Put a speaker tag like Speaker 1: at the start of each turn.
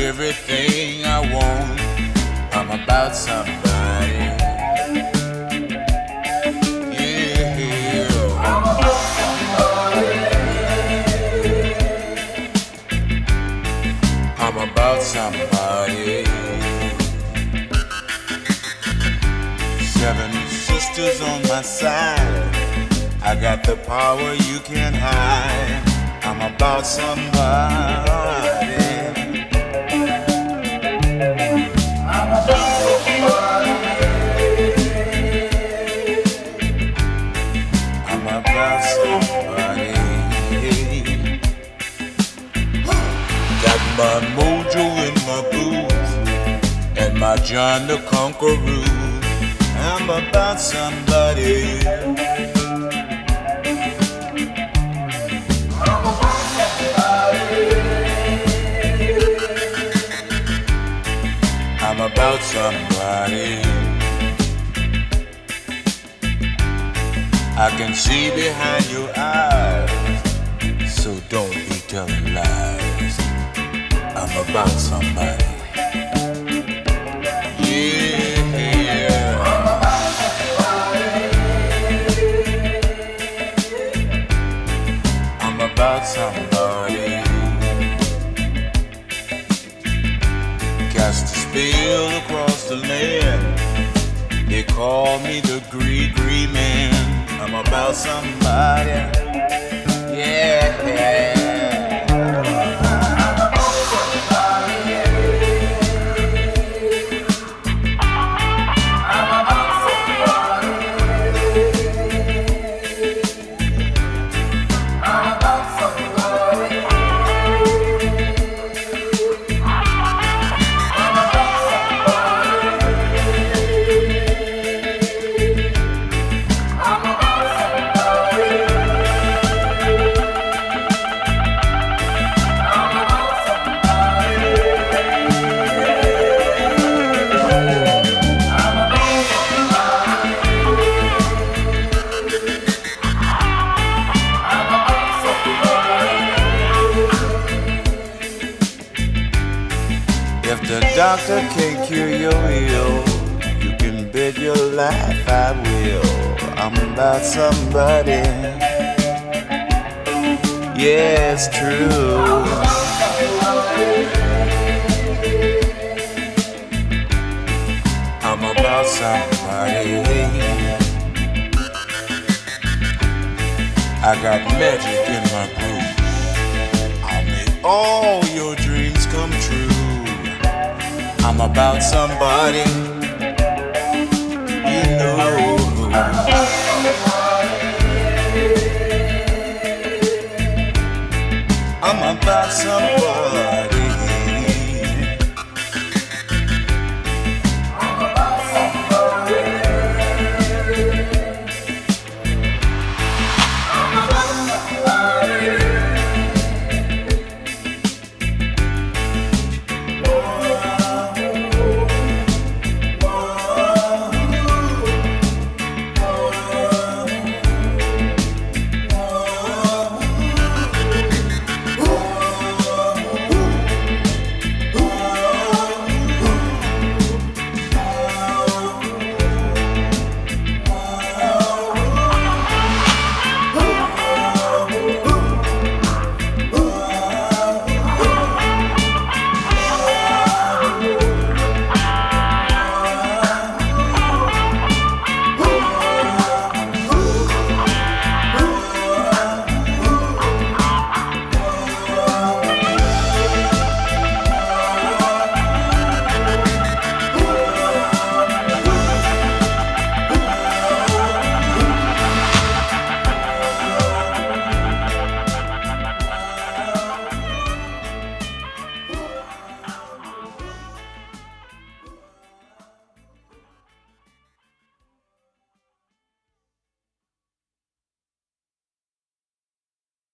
Speaker 1: everything I want. I'm about somebody. Yeah. I'm about somebody. 7 sisters on my side. I got the power you can't hide. I'm about somebody. I'm about somebody. I'm about somebody. Got my mojo in my boots and my John the Conqueror. I'm about somebody. I'm about somebody. I can see behind your eyes, so don't be telling lies. I'm about somebody. Yeah. I'm about somebody. Cast a spell across the land. They call me the Gree Man. I'm about somebody. Yeah. If the doctor can't cure your ill, you can bet your life I will. I'm about somebody. Yeah, it's true. I'm about somebody. I got magic in my brew. I'll make all your dreams come true. I'm about somebody, you know. I'm about somebody.